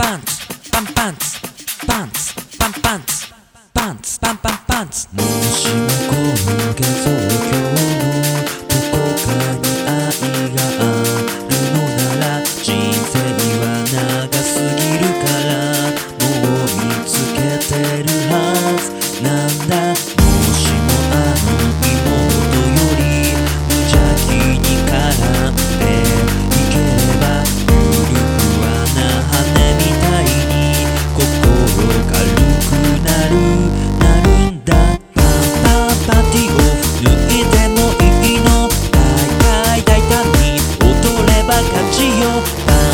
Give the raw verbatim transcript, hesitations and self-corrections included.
パンツパンパンツパンツパンパンツパンツパンパンパンツ。もしも今月を今日のどこかに愛があるのなら、人生は長すぎるからもう見つけてるはずなんだ。もしもあの妹より無邪気に絡んでいければ、ゆるふわな羽みたいに心軽くなるなるんだ。パンパンパンティを脱いでもいいの、大体大胆に踊れば勝ちよ。パン